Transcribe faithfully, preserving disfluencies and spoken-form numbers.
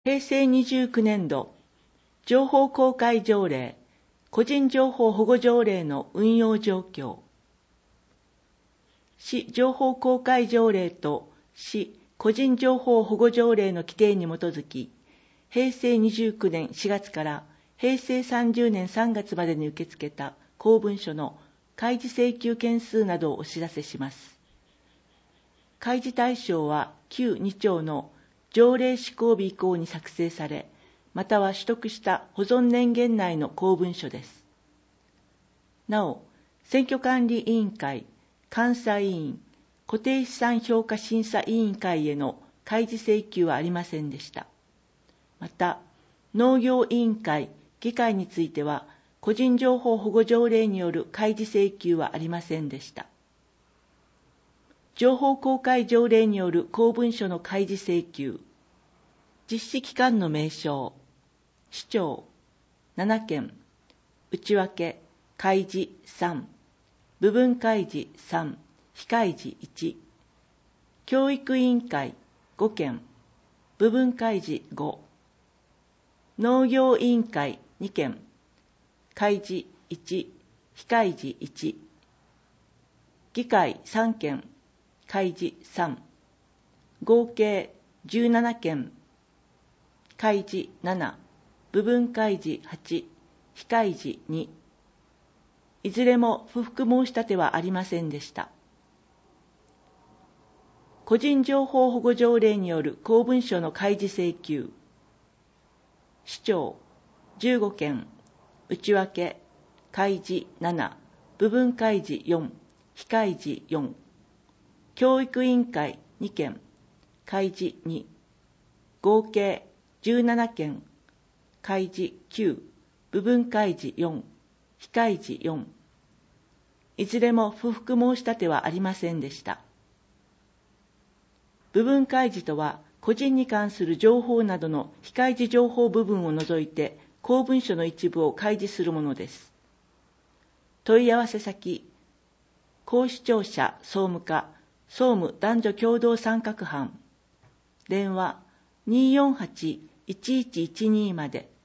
へいせいにじゅうきゅうねんど、情報公開条例、個人情報保護条例の運用状況。市情報公開条例と市個人情報保護條例の規定に基づき、へいせいにじゅうきゅうねんしがつからへいせいさんじゅうねんさんがつまでに受け付けた公文書の開示請求件数などをお知らせします。開示対象は旧に条の条例施行日以降に作成され、または取得した保存年限内の公文書です。なお、選挙管理委員会、監査委員、固定資産評価審査委員会への開示請求はありませんでした。また、農業委員会、議会については、個人情報保護条例による開示請求はありませんでした。情報公開条例による公文書の開示請求、実施機関の名称、市長ななけん、内訳、開示さん、部分開示さん、非開示いち、教育委員会ごけん、部分開示ご、農業委員会にけん、開示いち、非開示いち、議会さんけん、開示さん、合計じゅうななけん、開示なな、部分開示はち、非開示に、いずれも不服申し立てはありませんでした。個人情報保護条例による公文書の開示請求、市長じゅうごけん、内訳、開示なな、部分開示よん、非開示よん、教育委員会にけん、開示に、合計じゅうななけん、開示きゅう、部分開示よん、非開示よん、いずれも不服申し立てはありませんでした。部分開示とは、個人に関する情報などの非開示情報部分を除いて、公文書の一部を開示するものです。問い合わせ先、公視庁舎総務課、総務男女共同参画班、電話にーよんはち、いちいちいちにまで。